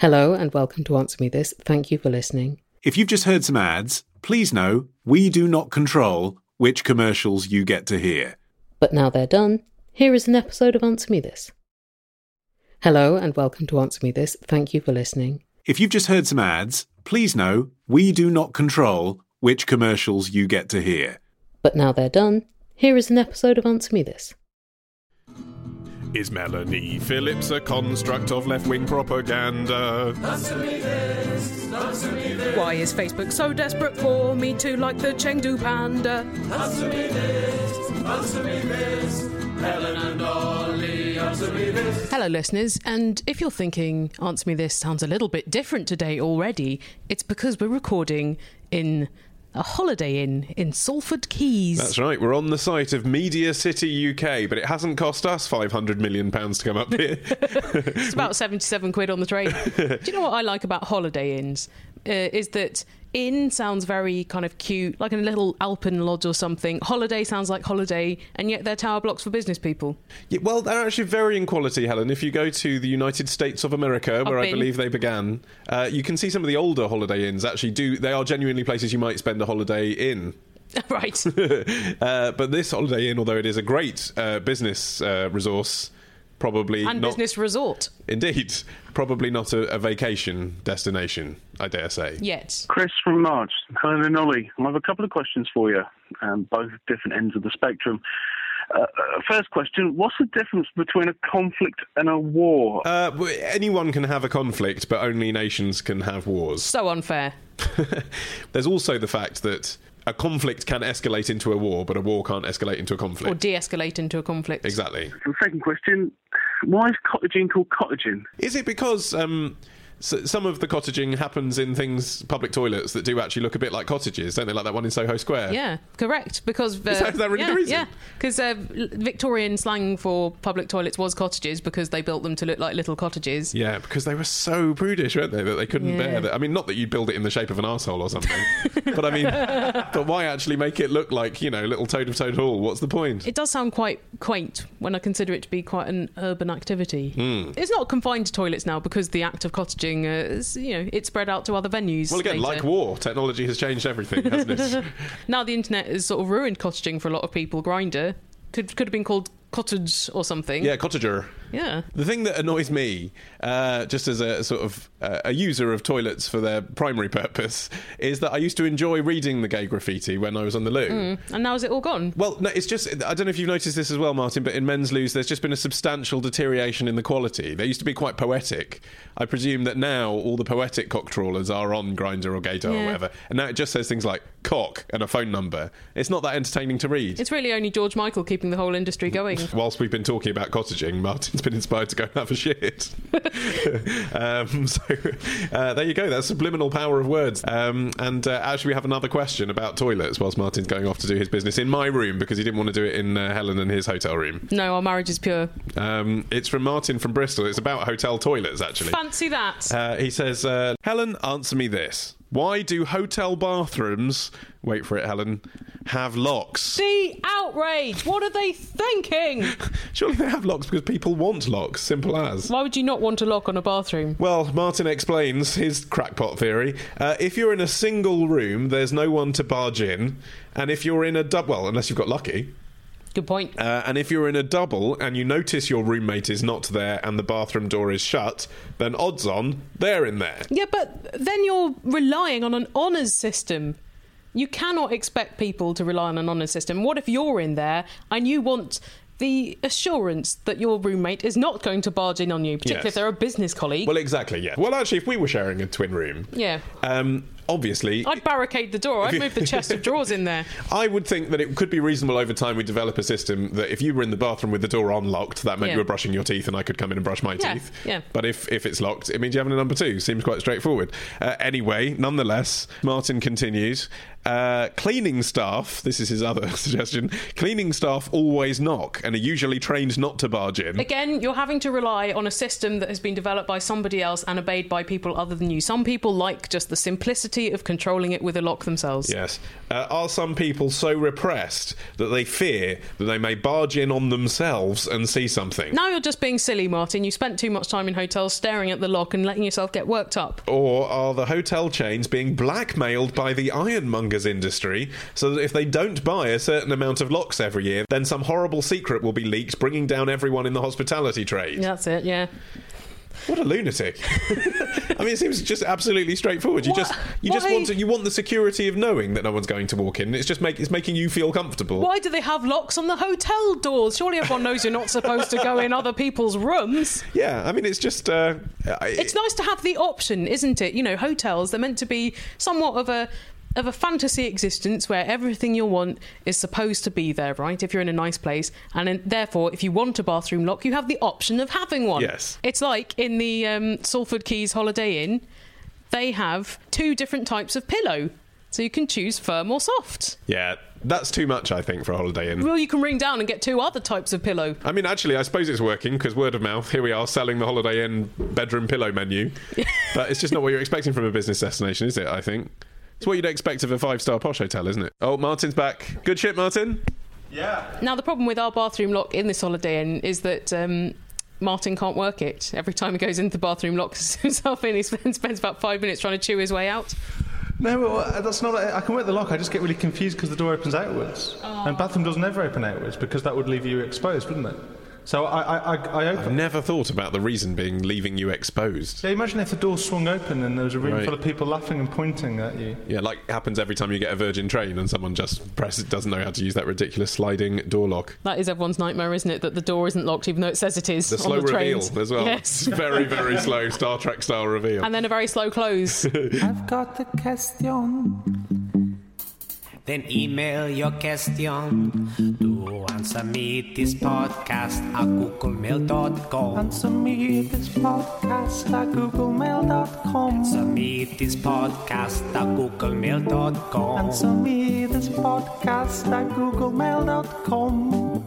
Hello and welcome to Answer Me This. Thank you for listening. If you've just heard some ads, please know we do not control which commercials you get to hear. But now they're done, here is an episode of Answer Me This. Hello and welcome to Answer Me This. Thank you for listening. If you've just heard some ads, please know we do not control which commercials you get to hear. But now they're done, here is an episode of Answer Me This. Is Melanie Phillips a construct of left-wing propaganda? Answer me this, answer me this. Why is Facebook so desperate for me to like the Chengdu panda? Answer me this. Helen and Ollie, answer me this. Hello listeners, and if you're thinking Answer Me This sounds a little bit different today already, it's because we're recording in a Holiday Inn in Salford Keys. That's right, we're on the site of Media City UK, but it hasn't cost us £500 million to come up here. It's about 77 quid on the train. Do you know what I like about Holiday Inns? Is that inn sounds very kind of cute, like in a little Alpen lodge or something. Holiday sounds like holiday, and yet they're tower blocks for business people. Yeah, well, they're actually varying quality, Helen. If you go to the United States of America, where I believe they began, you can see some of the older Holiday Inns they are genuinely places you might spend a holiday in. Right. But this Holiday Inn, although it is a great business resource, probably and not... business resort. Indeed. Probably not a vacation destination, I dare say. Yet. Chris from March, Helen and Ollie. I have a couple of questions for you, both at different ends of the spectrum. First question, what's the difference between a conflict and a war? Anyone can have a conflict, but only nations can have wars. So unfair. There's also the fact that a conflict can escalate into a war, but a war can't escalate into a conflict. Or de-escalate into a conflict. Exactly. The second question, why is cottaging called cottaging? Is it because some of the cottaging happens in public toilets that do actually look a bit like cottages, don't they? Like that one in Soho Square. Yeah, correct. Because is that really the reason? Yeah, because Victorian slang for public toilets was cottages because they built them to look like little cottages. Yeah, because they were so prudish, weren't they, that they couldn't bear that. I mean, not that you'd build it in the shape of an arsehole or something, but I mean, but why actually make it look like, little Toad of Toad Hall? What's the point? It does sound quite quaint when I consider it to be quite an urban activity. It's not confined to toilets now because the act of cottaging it's spread out to other venues. Well, again, like war, technology has changed everything, hasn't it? Now the internet has sort of ruined cottaging for a lot of people. Grindr could have been called cottage or something. Yeah, cottager. Yeah. The thing that annoys me, just as a sort of a user of toilets for their primary purpose, is that I used to enjoy reading the gay graffiti when I was on the loo. And now is it all gone? Well, no, it's just, I don't know if you've noticed this as well, Martin, but in men's loos there's just been a substantial deterioration in the quality. They used to be quite poetic. I presume that now all the poetic cock trawlers are on Grindr or Gaydar or whatever, and now it just says things like cock and a phone number. It's not that entertaining to read. It's really only George Michael keeping the whole industry going. Whilst we've been talking about cottaging, Martin's been inspired to go and have a shit. There you go. That's subliminal power of words. Actually, we have another question about toilets whilst Martin's going off to do his business in my room because he didn't want to do it in Helen and his hotel room. No, our marriage is pure. It's from Martin from Bristol. It's about hotel toilets, actually. Fancy that. He says, Helen, answer me this. Why do hotel bathrooms, wait for it, Helen, have locks? The outrage! What are they thinking? Surely they have locks because people want locks, simple as. Why would you not want a lock on a bathroom? Well, Martin explains his crackpot theory. If you're in a single room, there's no one to barge in. And if you're in a well, unless you've got lucky. Good point. And if you're in a double and you notice your roommate is not there and the bathroom door is shut, then odds on they're in there. Yeah, but then you're relying on an honours system. You cannot expect people to rely on an honours system. What if you're in there and you want the assurance that your roommate is not going to barge in on you, particularly if they're a business colleague? Well, exactly, yeah. Well, actually, if we were sharing a twin room... Yeah. Obviously... I'd barricade the door. I'd move the chest of drawers in there. I would think that it could be reasonable over time we develop a system that if you were in the bathroom with the door unlocked, that meant you were brushing your teeth and I could come in and brush my teeth. Yeah. But if it's locked, it means you're having a number two. Seems quite straightforward. Anyway, nonetheless, Martin continues, Cleaning staff, this is his other suggestion, cleaning staff always knock and are usually trained not to barge in. Again, you're having to rely on a system that has been developed by somebody else and obeyed by people other than you. Some people like just the simplicity of controlling it with a lock themselves. Yes. Are some people so repressed that they fear that they may barge in on themselves and see something? Now you're just being silly, Martin. You spent too much time in hotels staring at the lock and letting yourself get worked up. Or are the hotel chains being blackmailed by the ironmongers industry so that if they don't buy a certain amount of locks every year, then some horrible secret will be leaked, bringing down everyone in the hospitality trade? That's it, yeah. What a lunatic. I mean, it seems just absolutely straightforward. You want the security of knowing that no one's going to walk in. It's making you feel comfortable. Why do they have locks on the hotel doors? Surely everyone knows you're not supposed to go in other people's rooms. Yeah, I mean, it's just... it's nice to have the option, isn't it? You know, hotels, they're meant to be somewhat of a fantasy existence where everything you want is supposed to be there, right? If you're in a nice place. And therefore, if you want a bathroom lock, you have the option of having one. Yes. It's like in the Salford Quays Holiday Inn, they have 2 different types of pillow. So you can choose firm or soft. Yeah, that's too much, I think, for a Holiday Inn. Well, you can ring down and get 2 other types of pillow. I mean, actually, I suppose it's working, because word of mouth, here we are selling the Holiday Inn bedroom pillow menu. But it's just not what you're expecting from a business destination, is it, I think? It's what you'd expect of a 5-star posh hotel, isn't it? Oh, Martin's back. Good shit, Martin. Yeah. Now, the problem with our bathroom lock in this Holiday Inn is that Martin can't work it. Every time he goes into the bathroom, locks himself in, he spends about 5 minutes trying to chew his way out. No, well, that's not... I can work the lock, I just get really confused because the door opens outwards. Oh. And bathroom doors never open outwards because that would leave you exposed, wouldn't it? So I I've open... never thought about the reason being leaving you exposed. Yeah, imagine if the door swung open and there was a room Right. full of people laughing and pointing at you. Yeah, like happens every time you get a Virgin train and someone just doesn't know how to use that ridiculous sliding door lock. That is everyone's nightmare, isn't it? That the door isn't locked, even though it says it is. The slow on the reveal trains. as well. Yes. Very, very slow Star Trek style reveal. And then a very slow close. I've got a question. Then email your question to answer me this podcast at googlemail.com. Answer me this podcast at googlemail.com. Answer me this podcast at googlemail.com. Answer me this podcast at googlemail.com.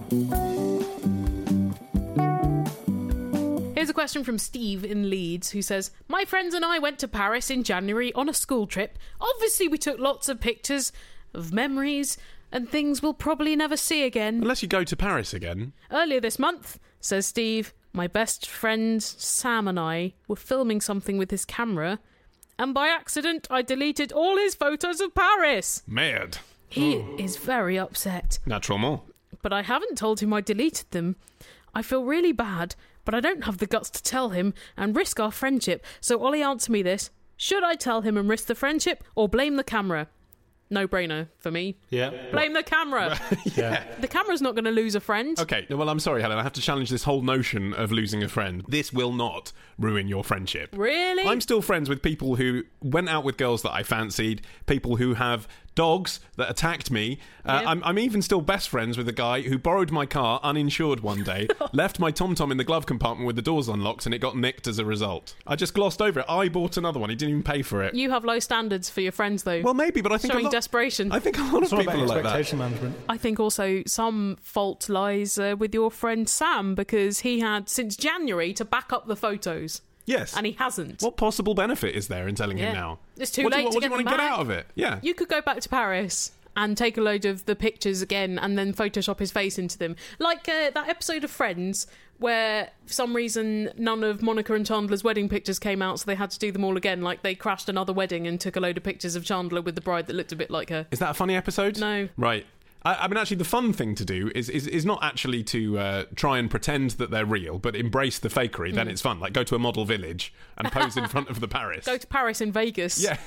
Here's a question from Steve in Leeds, who says, my friends and I went to Paris in January on a school trip. Obviously we took lots of pictures of memories and things we'll probably never see again. Unless you go to Paris again. Earlier this month, says Steve, my best friend Sam and I were filming something with his camera, and by accident I deleted all his photos of Paris. Mad. He is very upset. Naturellement. But I haven't told him I deleted them. I feel really bad, but I don't have the guts to tell him and risk our friendship. So Ollie, answer me this. Should I tell him and risk the friendship or blame the camera? No-brainer for me. Yeah. Blame the camera. Yeah. The camera's not going to lose a friend. Okay, well, I'm sorry, Helen. I have to challenge this whole notion of losing a friend. This will not ruin your friendship. Really? I'm still friends with people who went out with girls that I fancied, people who have dogs that attacked me. I'm even still best friends with a guy who borrowed my car uninsured one day, left my TomTom in the glove compartment with the doors unlocked, and it got nicked as a result. I just glossed over it. I bought another one. He didn't even pay for it. You have low standards for your friends, though. Well, maybe, but I think Showing desperation. I think a lot of It's all people about are like that. expectation management. I think also some fault lies with your friend Sam, because he had, since January, to back up the photos. Yes. And he hasn't. What possible benefit is there in telling him now? It's too What do late you, to what do get you want them to get back. out of it? Yeah. You could go back to Paris and take a load of the pictures again and then Photoshop his face into them. Like that episode of Friends where, for some reason, none of Monica and Chandler's wedding pictures came out, so they had to do them all again. Like, they crashed another wedding and took a load of pictures of Chandler with the bride that looked a bit like her. Is that a funny episode? No. Right. I mean, actually, the fun thing to do is not actually to try and pretend that they're real, but embrace the fakery. Then it's fun. Like, go to a model village and pose in front of the Paris. Go to Paris in Vegas. Yeah,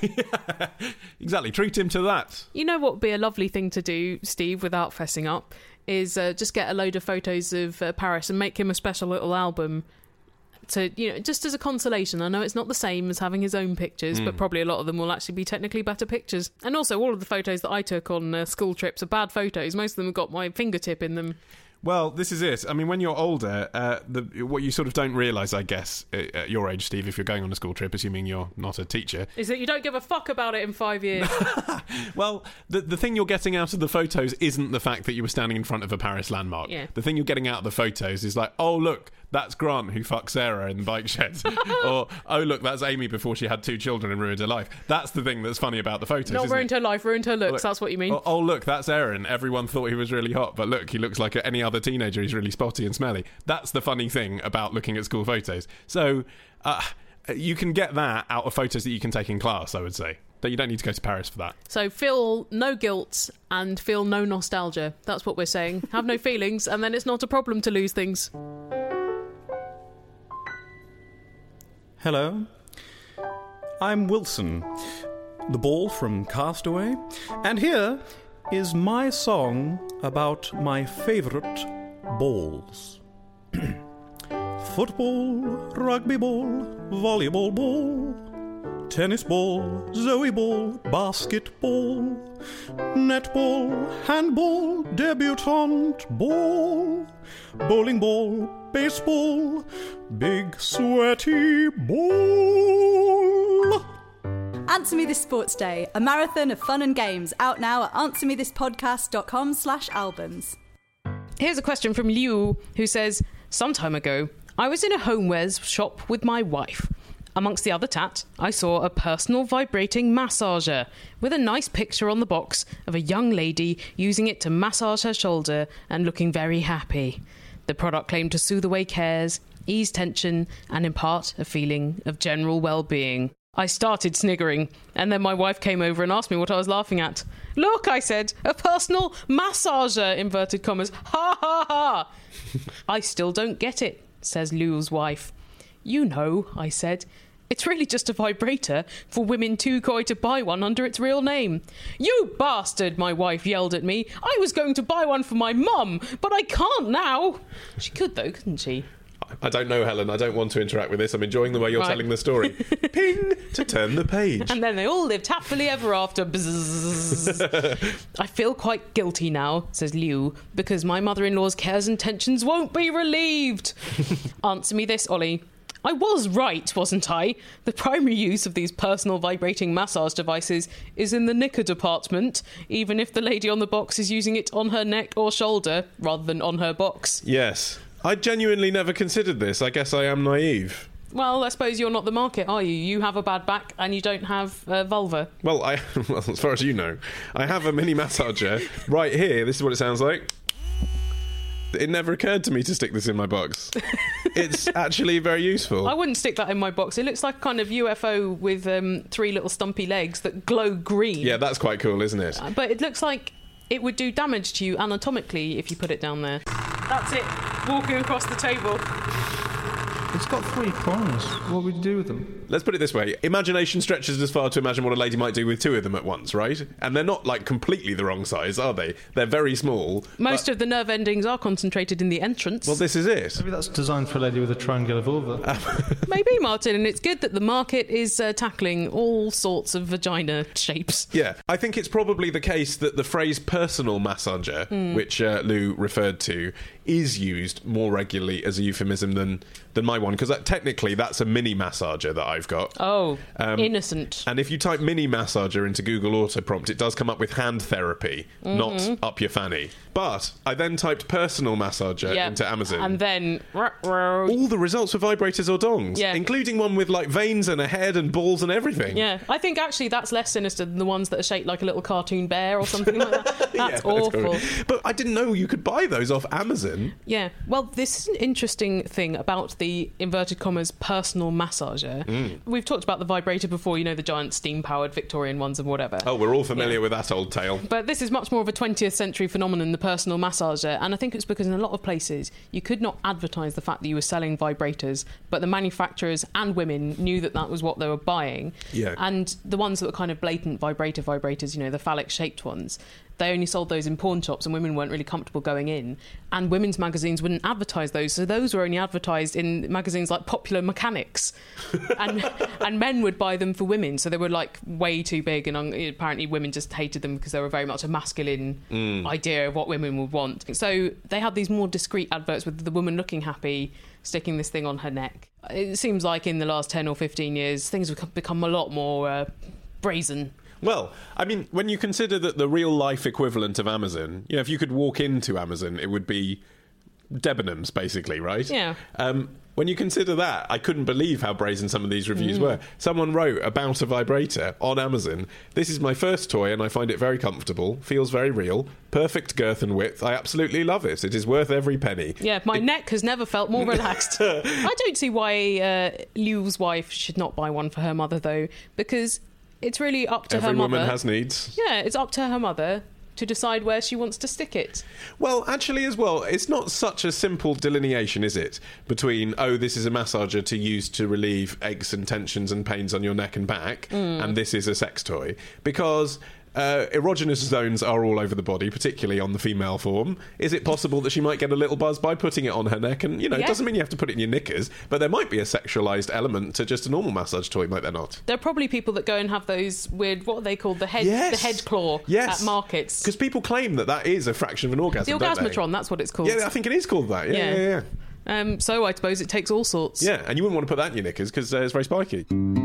exactly. Treat him to that. You know what would be a lovely thing to do, Steve, without fessing up, is just get a load of photos of Paris and make him a special little album to, you know, just as a consolation. I know it's not the same as having his own pictures, but probably a lot of them will actually be technically better pictures. And also, all of the photos that I took on school trips are bad photos. Most of them have got my fingertip in them. Well, this is it. I mean, when you're older, what you sort of don't realise, I guess, at your age, Steve, if you're going on a school trip, assuming you're not a teacher, is that you don't give a fuck about it in 5 years. Well, the thing you're getting out of the photos isn't the fact that you were standing in front of a Paris landmark. Yeah. The thing you're getting out of the photos is like, oh, look, that's Grant who fucked Sarah in the bike shed. Or, oh, look, that's Amy before she had 2 children and ruined her life. That's the thing that's funny about the photos, Not isn't ruined it? her life, ruined her looks, Look, that's what you mean. Oh, look, that's Aaron. Everyone thought he was really hot, but look, he looks like any other teenager. He's really spotty and smelly. That's the funny thing about looking at school photos. So you can get that out of photos that you can take in class, I would say. That you don't need to go to Paris for that. So feel no guilt and feel no nostalgia. That's what we're saying. Have no feelings, and then it's not a problem to lose things. Hello, I'm Wilson, the ball from Castaway, and here is my song about my favourite balls. Football, rugby ball, volleyball ball, tennis ball, Zoe ball, basketball, netball, handball, debutante ball, bowling ball, baseball, big sweaty ball. Answer Me This Sports Day, a marathon of fun and games, out now at answermethispodcast.com/albums. Here's a question from Liu, who says, some time ago, I was in a homewares shop with my wife. Amongst the other tat, I saw a personal vibrating massager with a nice picture on the box of a young lady using it to massage her shoulder and looking very happy. The product claimed to soothe away cares, ease tension, and impart a feeling of general well-being. I started sniggering, and then my wife came over and asked me what I was laughing at. Look, I said, a personal massager, inverted commas. Ha ha ha! I still don't get it, says Liu's wife. You know, I said, it's really just a vibrator for women too coy to buy one under its real name. You bastard, my wife yelled at me. I was going to buy one for my mum, but I can't now. She could though, couldn't she? I don't know, Helen. I don't want to interact with this. I'm enjoying the way you're telling the story. Ping! To turn the page. And then they all lived happily ever after. Bzzz. I feel quite guilty now, says Liu, because my mother-in-law's cares and tensions won't be relieved. Answer me this, Ollie. I was right, wasn't I? The primary use of these personal vibrating massage devices is in the knicker department, even if the lady on the box is using it on her neck or shoulder, rather than on her box. Yes. I genuinely never considered this. I guess I am naive. Well, I suppose you're not the market, are you? You have a bad back and you don't have a vulva. Well, as far as you know, I have a mini massager right here. This is what it sounds like. It never occurred to me to stick this in my box. It's actually very useful. I wouldn't stick that in my box. It looks like a kind of UFO with 3 little stumpy legs that glow green. Yeah, that's quite cool, isn't it? But it looks like it would do damage to you anatomically if you put it down there. That's it. Walking across the table. It's got 3 prongs. What would you do with them? Let's put it this way. Imagination stretches as far to imagine what a lady might do with 2 of them at once, right? And they're not, like, completely the wrong size, are they? They're very small. Most of the nerve endings are concentrated in the entrance. Well, this is it. Maybe that's designed for a lady with a triangular vulva. Maybe, Martin, and it's good that the market is tackling all sorts of vagina shapes. Yeah. I think it's probably the case that the phrase personal massager, which Lou referred to, is used more regularly as a euphemism than my one, because technically that's a mini massager that I've got. Oh, innocent. And if you type mini massager into Google Auto Prompt, it does come up with hand therapy, not up your fanny. But I then typed personal massager into Amazon. And then all the results were vibrators or dongs, including one with like veins and a head and balls and everything. Yeah, I think actually that's less sinister than the ones that are shaped like a little cartoon bear or something like that. That's awful. But I didn't know you could buy those off Amazon. Yeah, well, this is an interesting thing about the inverted commas personal massager. We've talked about the vibrator before, you know, the giant steam-powered Victorian ones and whatever. Oh, we're all familiar with that old tale. But this is much more of a 20th century phenomenon, the personal massager, and I think it's because in a lot of places you could not advertise the fact that you were selling vibrators, but the manufacturers and women knew that that was what they were buying. Yeah. And the ones that were kind of blatant vibrators, you know, the phallic-shaped ones, they only sold those in pawn shops and women weren't really comfortable going in. And women's magazines wouldn't advertise those, so those were only advertised in magazines like Popular Mechanics. and men would buy them for women, so they were like way too big, and apparently women just hated them because they were very much a masculine idea of what women would want. So they had these more discreet adverts with the woman looking happy, sticking this thing on her neck. It seems like in the last 10 or 15 years, things have become a lot more brazen. Well, I mean, when you consider that the real-life equivalent of Amazon, if you could walk into Amazon, it would be Debenhams, basically, right? Yeah. When you consider that, I couldn't believe how brazen some of these reviews were. Someone wrote about a vibrator on Amazon. This is my first toy and I find it very comfortable, feels very real, perfect girth and width. I absolutely love it. It is worth every penny. Yeah, my neck has never felt more relaxed. I don't see why Liu's wife should not buy one for her mother, though, because it's really up to her mother. Every woman has needs. Yeah, it's up to her mother to decide where she wants to stick it. Well, actually, as well, it's not such a simple delineation, is it? Between, this is a massager to use to relieve aches and tensions and pains on your neck and back, and this is a sex toy. Because erogenous zones are all over the body, particularly on the female form. Is it possible that she might get a little buzz by putting it on her neck? And, it doesn't mean you have to put it in your knickers, but there might be a sexualised element to just a normal massage toy, might there not? There are probably people that go and have those weird, what are they called, the head claw at markets. Because people claim that is a fraction of an orgasm, the Orgasmatron, that's what it's called. Yeah, I think it is called that. Yeah. So I suppose it takes all sorts. Yeah, and you wouldn't want to put that in your knickers because it's very spiky.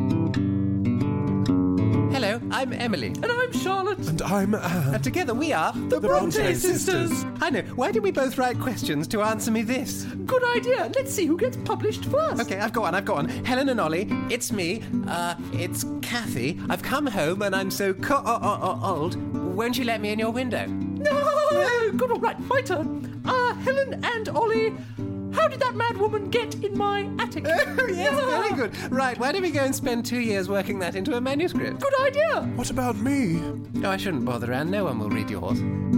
Hello, I'm Emily. And I'm Charlotte. And I'm Anne. And together we are the Bronte Sisters. I know. Why do we both write questions to answer me this? Good idea. Let's see who gets published first. Okay, I've got one. Helen and Ollie, it's me. It's Kathy. I've come home and I'm so old. Won't you let me in your window? No. Good, all right. My turn. Helen and Ollie, how did that mad woman get in my attic? Oh, yes, very good. Right, why don't we go and spend 2 years working that into a manuscript? Good idea. What about me? No, I shouldn't bother, Anne. No one will read yours.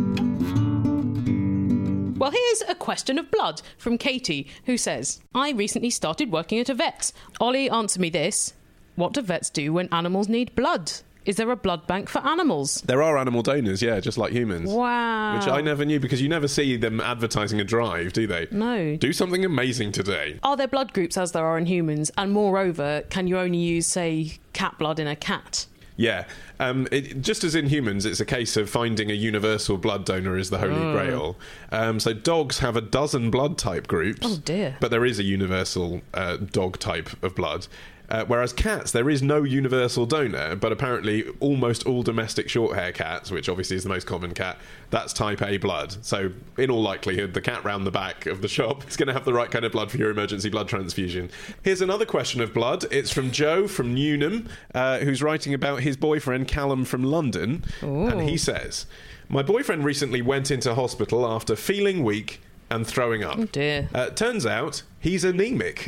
Well, here's a question of blood from Katie, who says, I recently started working at a vet's. Ollie, answer me this. What do vets do when animals need blood? Is there a blood bank for animals? There are animal donors, yeah, just like humans. Wow. Which I never knew, because you never see them advertising a drive, do they? No. Do something amazing today. Are there blood groups as there are in humans? And moreover, can you only use, say, cat blood in a cat? Yeah. Just as in humans, it's a case of finding a universal blood donor is the holy grail. So dogs have a dozen blood type groups. Oh, dear. But there is a universal dog type of blood. Whereas cats, there is no universal donor, but apparently almost all domestic short-hair cats, which obviously is the most common cat, that's type A blood. So in all likelihood, the cat round the back of the shop is going to have the right kind of blood for your emergency blood transfusion. Here's another question of blood. It's from Joe from Newnham, who's writing about his boyfriend Callum from London. Ooh. And he says, my boyfriend recently went into hospital after feeling weak and throwing up. Oh dear. Turns out he's anemic.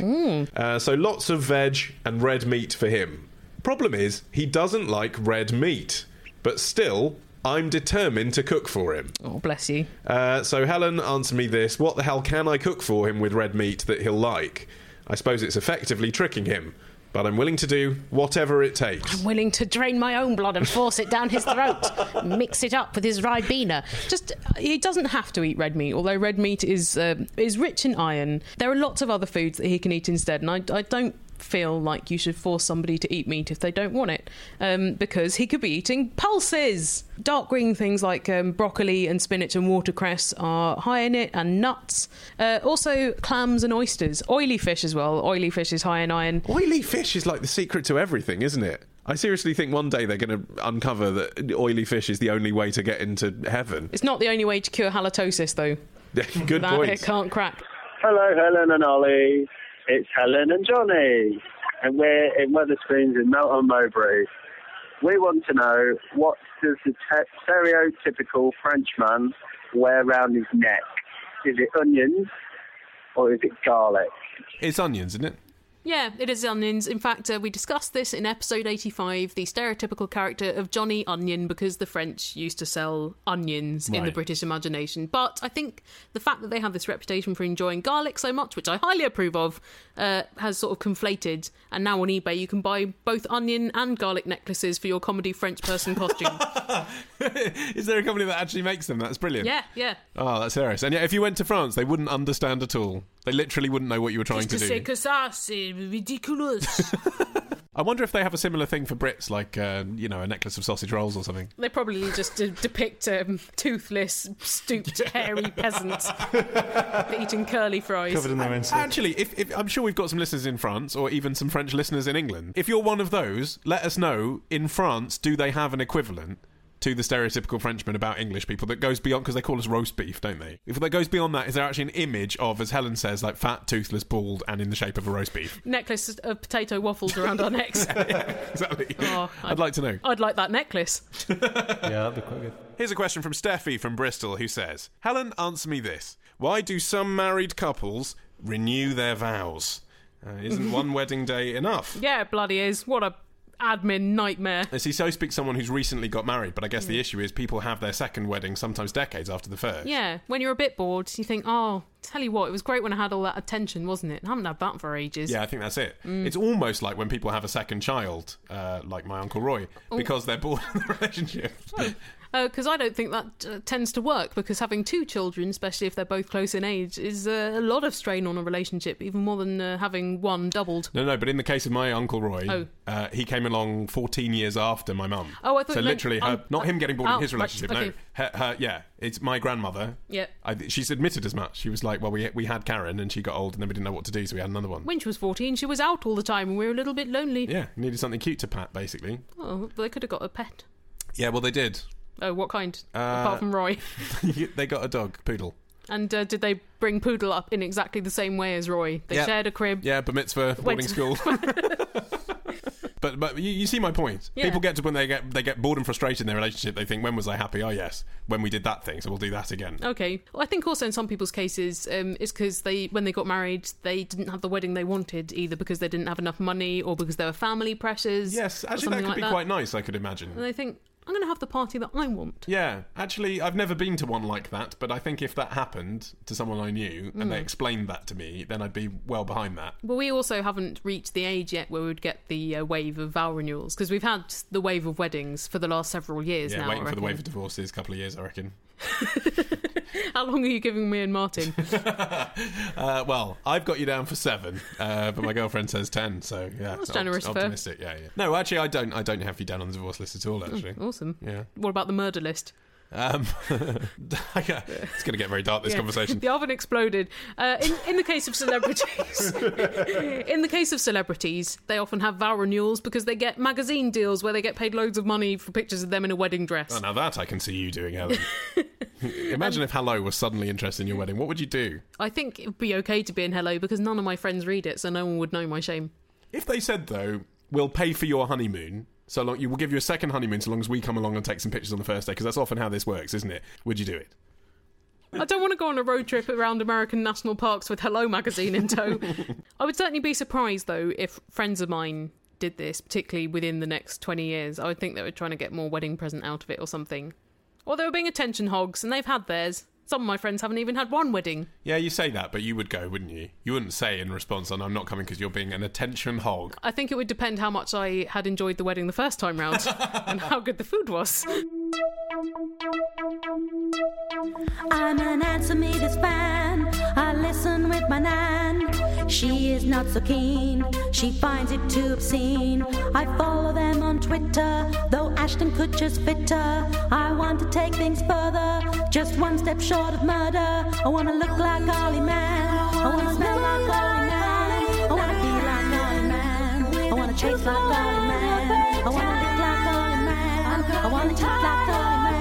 So lots of veg and red meat for him. Problem is, he doesn't like red meat. But still, I'm determined to cook for him. Oh, bless you. So Helen, answer me this. What the hell can I cook for him with red meat that he'll like? I suppose it's effectively tricking him. But I'm willing to do whatever it takes. I'm willing to drain my own blood and force it down his throat. Mix it up with his Ribena. He doesn't have to eat red meat, although red meat is rich in iron. There are lots of other foods that he can eat instead, and I don't feel like you should force somebody to eat meat if they don't want it, because he could be eating pulses. Dark green things like broccoli and spinach and watercress are high in it, and nuts. Also clams and oysters. Oily fish as well. Oily fish is high in iron. Oily fish is like the secret to everything, isn't it? I seriously think one day they're going to uncover that oily fish is the only way to get into heaven. It's not the only way to cure halitosis, though. Good that point. It can't crack. Hello, Helen and Ollie. It's Helen and Johnny, and we're in Wetherspoons in Melton Mowbray. We want to know, what does the stereotypical Frenchman wear around his neck? Is it onions or is it garlic? It's onions, isn't it? Yeah, it is onions. In fact, we discussed this in episode 85, the stereotypical character of Johnny Onion, because the French used to sell onions in the British imagination. But I think the fact that they have this reputation for enjoying garlic so much, which I highly approve of, has sort of conflated. And now on eBay you can buy both onion and garlic necklaces for your comedy French person costume. Is there a company that actually makes them? That's brilliant. Yeah. Oh, that's hilarious. And yet, if you went to France, they wouldn't understand at all. They literally wouldn't know what you were trying to do. C'est que ça, c'est ridiculous. I wonder if they have a similar thing for Brits, like, a necklace of sausage rolls or something. They probably just depict a toothless, stooped, hairy peasant eating curly fries. Covered in their own Actually, if I'm sure we've got some listeners in France, or even some French listeners in England. If you're one of those, let us know, in France, do they have an equivalent to the stereotypical Frenchman about English people that goes beyond, because they call us roast beef, don't they? If that goes beyond that, is there actually an image of, as Helen says, like fat, toothless, bald, and in the shape of a roast beef? Necklace of potato waffles around our necks. Yeah, exactly. Oh, I'd like to know. I'd like that necklace. Yeah, that'd be quite good. Here's a question from Steffi from Bristol, who says, Helen, answer me this. Why do some married couples renew their vows? Isn't one wedding day enough? Yeah, it bloody is. What a admin nightmare. See, so speaks someone who's recently got married, but I guess the issue is people have their second wedding sometimes decades after the first. Yeah, when you're a bit bored, you think, oh, tell you what, it was great when I had all that attention, wasn't it? I haven't had that for ages. Yeah, I think that's it. It's almost like when people have a second child, like my Uncle Roy, because they're bored of the relationship. Because I don't think that tends to work, because having two children, especially if they're both close in age, is a lot of strain on a relationship, even more than having one doubled. No, but in the case of my Uncle Roy, he came along 14 years after my mum. Oh, I thought so literally, not him getting bored in his right, relationship, okay. no. It's my grandmother. Yeah. She's admitted as much. She was like, well, we had Karen and she got old and then we didn't know what to do, so we had another one. When she was 14, she was out all the time and we were a little bit lonely. Yeah, needed something cute to pat, basically. Oh, they could have got a pet. Yeah, well, they did. Oh, what kind? Apart from Roy. They got a dog, Poodle. And did they bring Poodle up in exactly the same way as Roy? They shared a crib. Yeah, bar mitzvah, boarding school. But you see my point. Yeah. People get to when they get bored and frustrated in their relationship. They think, when was I happy? Oh yes, when we did that thing, so we'll do that again. Okay. Well, I think also in some people's cases, it's because when they got married, they didn't have the wedding they wanted, either because they didn't have enough money or because there were family pressures. Yes, actually that could be quite nice, I could imagine. And they think, I'm going to have the party that I want. Yeah, actually, I've never been to one like that, but I think if that happened to someone I knew and they explained that to me, then I'd be well behind that. Well, we also haven't reached the age yet where we would get the wave of vow renewals, because we've had the wave of weddings for the last several years now. Yeah, waiting for the wave of divorces, a couple of years, I reckon. How long are you giving me and Martin? Well, I've got you down for 7, but my girlfriend says 10, so yeah. That's generous of her. Optimistic, yeah. No, actually, I don't have you down on the divorce list at all, actually. Awesome. Yeah. What about the murder list? It's going to get very dark, this conversation. The oven exploded. In the case of celebrities, they often have vow renewals because they get magazine deals where they get paid loads of money for pictures of them in a wedding dress. Oh, now that I can see you doing, Helen. Imagine if Hello was suddenly interested in your wedding. What would you do? I think it would be okay to be in Hello because none of my friends read it, so no one would know my shame. If they said, though, we'll pay for your honeymoon, so long, you will give you a second honeymoon so long as we come along and take some pictures on the first day, because that's often how this works, isn't it? Would you do it? I don't want to go on a road trip around American national parks with Hello magazine in tow. I would certainly be surprised, though, if friends of mine did this, particularly within the next 20 years. I would think they were trying to get more wedding present out of it or something. Or they were being attention hogs, and they've had theirs. Some of my friends haven't even had one wedding. Yeah, you say that, but you would go, wouldn't you? You wouldn't say in response, I'm not coming because you're being an attention hog. I think it would depend how much I had enjoyed the wedding the first time round and how good the food was. I'm an Answer Me This fan. I listen with my nan. She is not so keen. She finds it too obscene. I follow them on Twitter, though Ashton Kutcher's fitter. I want to take things further, just one step short of murder. I want to look like Ollie Man. I want to smell like Ollie Man. I want to be like Ollie Man. I want to chase like Ollie Man. I want to look like Ollie Man. I want to talk like Ollie Man.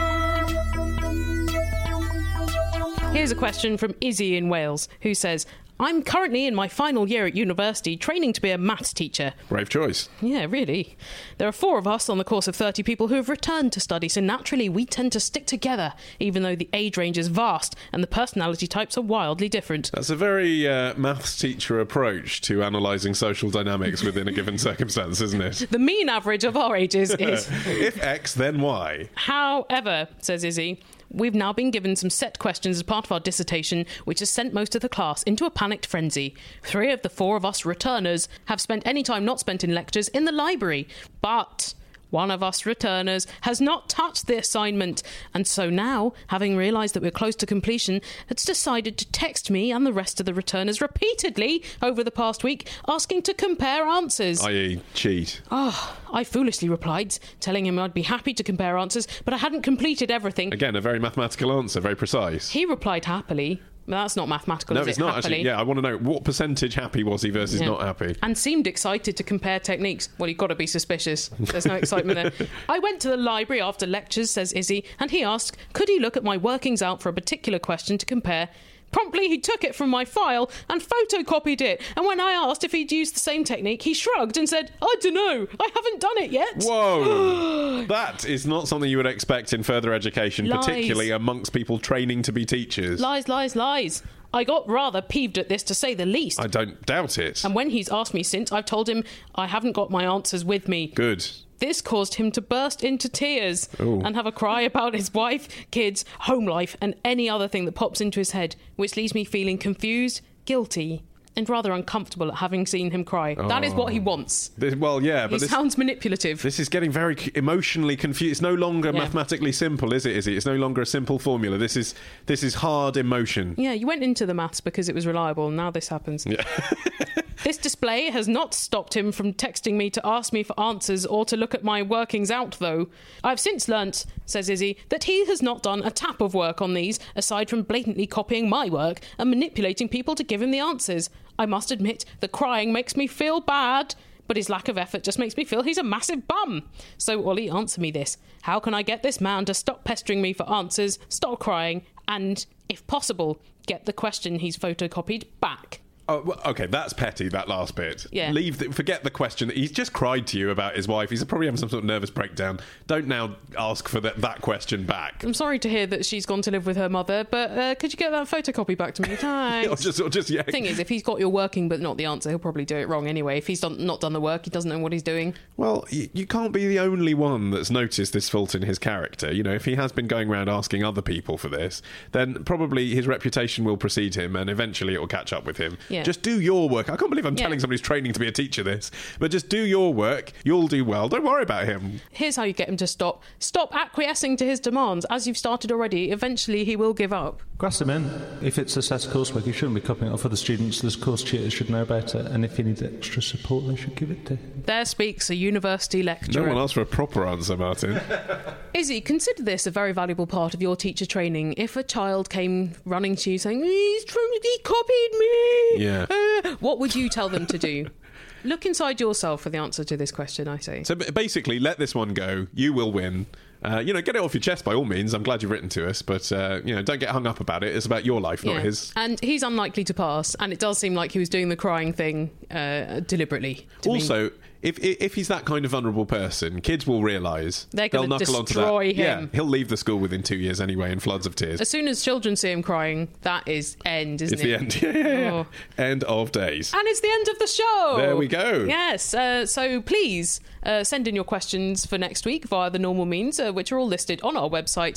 Here's a question from Izzy in Wales, who says, I'm currently in my final year at university, training to be a maths teacher. Brave choice. Yeah, really. There are 4 of us on the course of 30 people who have returned to study, so naturally we tend to stick together, even though the age range is vast and the personality types are wildly different. That's a very maths teacher approach to analysing social dynamics within a given circumstance, isn't it? The mean average of our ages is... If X, then Y. However, says Izzy, we've now been given some set questions as part of our dissertation, which has sent most of the class into a panicked frenzy. 3 of the 4 of us returners have spent any time not spent in lectures in the library, but... one of us returners has not touched the assignment, and so now, having realised that we're close to completion, has decided to text me and the rest of the returners repeatedly over the past week, asking to compare answers. I.e. cheat. I foolishly replied, telling him I'd be happy to compare answers, but I hadn't completed everything. Again, a very mathematical answer, very precise. He replied happily. Well, that's not mathematical, no, is it? It's not happily. actually. Yeah, I want to know what percentage happy was he versus not happy. And seemed excited to compare techniques. Well, you've got to be suspicious. There's no excitement there. I went to the library after lectures, says Izzy, and he asked, could he look at my workings out for a particular question to compare? Promptly, he took it from my file and photocopied it. And when I asked if he'd used the same technique, he shrugged and said, I don't know, I haven't done it yet. Whoa! That is not something you would expect in further education, Lies. particularly amongst people training to be teachers. Lies, lies, lies. I got rather peeved at this, to say the least. I don't doubt it. And when he's asked me since, I've told him I haven't got my answers with me. Good. This caused him to burst into tears Ooh. and have a cry about his wife, kids, home life, and any other thing that pops into his head, which leaves me feeling confused, guilty, and rather uncomfortable at having seen him cry. Oh. That is what he wants. Well, yeah, but he sounds manipulative. This is getting very emotionally confused. It's no longer mathematically simple, is it? It's no longer a simple formula. This is hard emotion. Yeah, you went into the maths because it was reliable, and now this happens. Yeah. This display has not stopped him from texting me to ask me for answers or to look at my workings out, though. I've since learnt, says Izzy, that he has not done a tap of work on these, aside from blatantly copying my work and manipulating people to give him the answers. I must admit, the crying makes me feel bad, but his lack of effort just makes me feel he's a massive bum. So, Ollie, answer me this. How can I get this man to stop pestering me for answers, stop crying, and, if possible, get the question he's photocopied back? Oh, well, okay, that's petty, that last bit. Yeah. Forget the question. He's just cried to you about his wife. He's probably having some sort of nervous breakdown. Don't now ask for that question back. I'm sorry to hear that she's gone to live with her mother, but could you get that photocopy back to me? Thanks. or just yeah. The thing is, if he's got your working but not the answer, he'll probably do it wrong anyway. If he's not done the work, he doesn't know what he's doing. Well, you can't be the only one that's noticed this fault in his character. You know, if he has been going around asking other people for this, then probably his reputation will precede him and eventually it will catch up with him. Yeah. Just do your work. I can't believe I'm telling somebody who's training to be a teacher this, but just do your work. You'll do well. Don't worry about him. Here's how you get him to stop acquiescing to his demands. As you've started already, eventually he will give up. Grass him in. If it's assessed coursework, you shouldn't be copying it off other students. The course tutors should know about it, and if he needs extra support, they should give it to him. There speaks a university lecturer. No one asked for a proper answer, Martin. Izzy, consider this a very valuable part of your teacher training. If a child came running to you saying, he copied me, yeah. What would you tell them to do? Look inside yourself for the answer to this question, I say. So basically, let this one go. You will win. Get it off your chest by all means. I'm glad you've written to us, but don't get hung up about it. It's about your life, not his. And he's unlikely to pass, and it does seem like he was doing the crying thing deliberately. Also, if he's that kind of vulnerable person, kids will realise they're going to destroy him. Yeah, he'll leave the school within 2 years anyway in floods of tears. As soon as children see him crying, that is end, isn't it? It's the end. Yeah. Oh. End of days. And it's the end of the show. There we go. Yes. So please send in your questions for next week via the normal means, which are all listed on our website,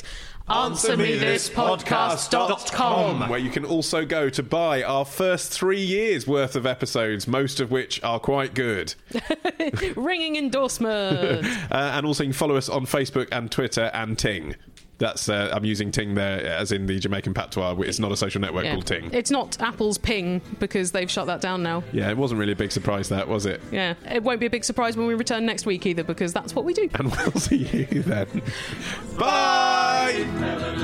answermethispodcast.com, where you can also go to buy our first 3 years worth of episodes, most of which are quite good. Ringing endorsement. And also you can follow us on Facebook and Twitter and Ting. That's I'm using Ting there as in the Jamaican patois. It's not a social network called Ting. It's not Apple's Ping because they've shut that down now. Yeah, it wasn't really a big surprise, that, was it? Yeah, it won't be a big surprise when we return next week either, because that's what we do. And we'll see you then. Bye!